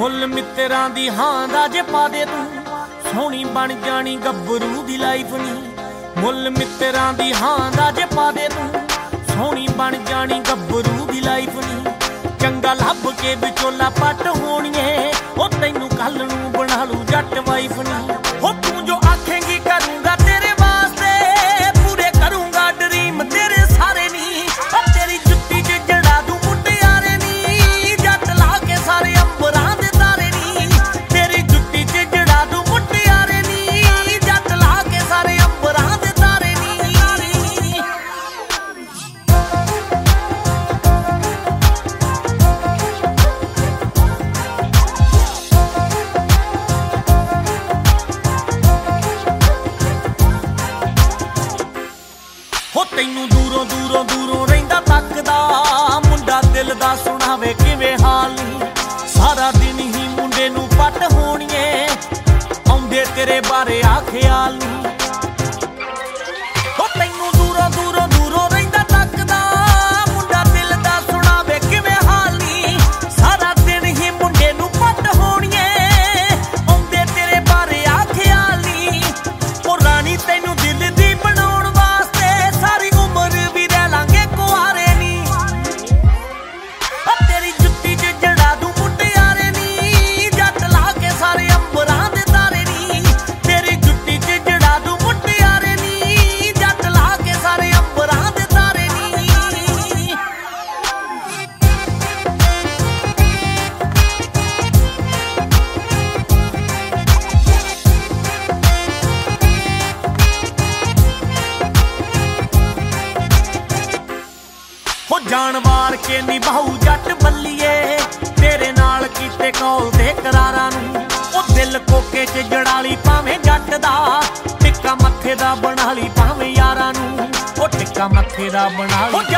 ਮੁੱਲ ਮਿੱਤਰਾਂ ਦੀ ਹਾਂ ਦਾ ਜੇ ਪਾ ਦੇ ਤੂੰ, ਸੋਹਣੀ ਬਣ ਜਾਣੀ ਗੱਭਰੂ ਦੀ ਲਾਈਫ ਨੀ। ਮੁੱਲ ਮਿੱਤਰਾਂ ਦੀ ਹਾਂ ਦਾ ਜੇ ਪਾ ਦੇ ਤੂੰ, ਸੋਹਣੀ ਬਣ ਜਾਣੀ ਗੱਭਰੂ ਦੀ ਲਾਈਫ ਨੀ। ਚੰਗਾ ਲੱਭ ਕੇ ਵਿਚੋਲਾ ਪੱਟ ਹੋਣੀਏ, ਉਹ ਤੈਨੂੰ ਕੱਲ ਨੂੰ ਬਣਾ ਲੂ ਜੱਟ ਵਾਈਫ ਨੀ। ਹੋ ਤੂੰ ਜੋ ਆਖੇਂਗੀ ਕਰੂੰਗਾ ਤੇਰੇ ਵਾਸਤੇ, ਪੂਰੇ ਕਰੂੰਗਾ ਡਰੀਮ ਤੇਰੇ ਸਾਰੇ ਨੀ। ਤੇਰੀ ਜੁੱਤੀ 'ਚ ਜੜਾ ਦੂੰ ਮੁਟਿਆਰੇ ਨੀ, ਜੱਟ ਲਾ ਕੇ ਸਾਰੇ ਅੰਬਰਾਂ ਦੇ ਤਾਰੇ ਨੀ। ਤੇਰੀ ਜੁੱਤੀ 'ਚ ਜੜਾ ਦੂੰ ਮੁਟਿਆਰੇ ਨੀ, ਜੱਟ ਲਾ ਕੇ ਸਾਰੇ ਅੰਬਰਾਂ ਦੇ ਤਾਰੇ ਨੀ। ਹੋ ਤੈਨੂੰ ਦੂਰੋਂ ਦੂਰੋਂ ਦੂਰੋਂ ਰਹਿੰਦਾ ਤੱਕਦਾ, ਮੁੰਡਾ ਦਿਲ ਦਾ ਸੁਣਾਵੇ ਕਿਵੇਂ ਹਾਲ ਨੀ। ਸਾਰਾ ਦਿਨ ਹੀ ਮੁੰਡੇ ਨੂੰ ਪੱਟ ਹੋਣੀਏ, ਆਉਂਦੇ ਤੇਰੇ ਬਾਰੇ ਆ ਖਿਆਲ ਨੀ। ਹੋ ਤੈਨੂੰ ਦੂਰੋਂ ਦੂਰੋਂ ਦੂਰੋਂ ਰਹਿੰਦਾ ਤੱਕਦਾ, ਮੁੰਡਾ ਦਿਲ ਦਾ ਸੁਣਾਵੇ ਕਿਵੇਂ ਹਾਲ ਨੀ। ਸਾਰਾ ਦਿਨ ਹੀ ਮੁੰਡੇ ਨੂੰ ਪੱਟ ਹੋਣੀਏ, ਆਉਂਦੇ ਤੇਰੇ ਬਾਰੇ ਆ ਖਿਆਲ ਨੀ। ਉਹ ਰਾਣੀ ਤੈਨੂੰ ਦਿਲ ਦੀ ਬਣਾਉਣ ਵਾਸਤੇ ਸਾਰੀ ਉਮਰ ਵੀ ਰਹਿ ਲਾਂਗੇ ਕੁਆਰੇ ਨੀ। ਤੇਰੀ ਜੁੱਤੀ 'ਚ ਜੜਾ ਦੂੰ ਮੁਟਿਆਰੇ ਨੀ, ਜੱਟ ਲਾ ਕੇ ਸਾਰੇ ਅੰਬਰਾਂ ਦੇ ਤਾਰੇ ਨੀ। ਤੇਰੀ ਜੁੱਤੀ 'ਚ ਜੜਾ ਦੂੰ ਮੁਟਿਆਰੇ ਨੀ, ਜੱਟ ਲਾ ਕੇ ਸਾਰੇ ਅੰਬਰਾਂ ਦੇ ਤਾਰੇ ਨੀ। ਹੋ ਜਾਨ ਵਾਰ ਕੇ ਨਿਭਾਊ ਜੱਟ ਬੱਲੀਏ, ਤੇਰੇ ਨਾਲ ਕੀਤੇ ਕੌਲ ਦੇ ਕਰਾਰਾਂ ਨੂੰ। ਉਹ ਦਿਲ ਕੋਕੇ 'ਚ ਜੜਾਲੀ ਭਾਵੇਂ ਜੱਟ ਦਾ, ਟਿੱਕਾ ਮੱਥੇ ਦਾ ਬਣਾ ਲਈ ਭਾਵੇਂ ਯਾਰਾਂ ਨੂੰ। ਉਹ ਟਿੱਕਾ ਮੱਥੇ ਦਾ ਬਣਾ ਲਈ